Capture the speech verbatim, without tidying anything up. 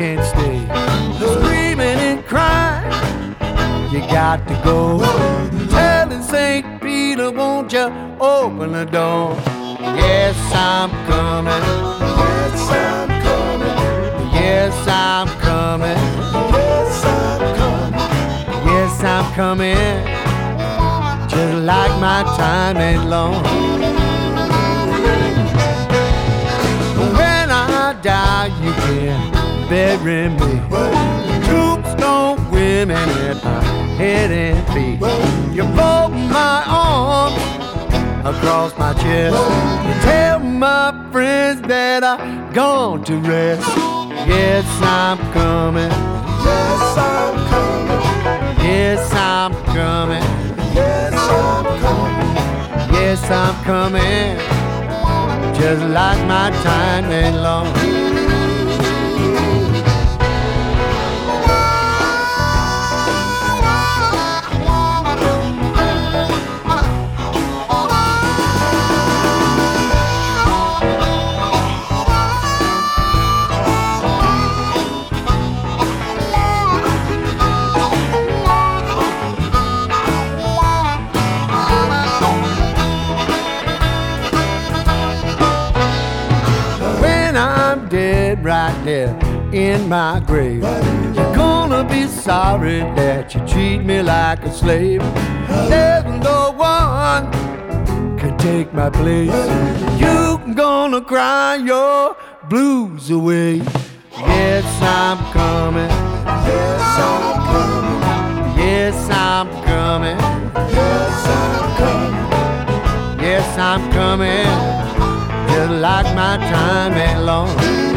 can't stay. Screaming and crying, you got to go. Telling Saint Peter, won't you open the door? Yes, I'm coming. Yes, I'm coming. Yes, I'm coming. Yes, I'm coming. Yes, I'm coming. Just like my time ain't long. When I die, you can bury me. Tombstone women at my head and feet. You fold my arms across my chest. You tell my friends that I'm gone to rest. Yes, I'm coming. Yes, I'm coming. Yes, I'm coming. Yes, I'm coming. Yes, I'm coming. Just like my time ain't long. Dead right there in my grave. You're gonna be sorry that you treat me like a slave. There's no one can take my place. You're gonna cry your blues away. Yes, I'm coming. Yes, I'm coming. Yes, I'm coming. Yes, I'm coming. Yes, I'm coming. Just like my time ain't long.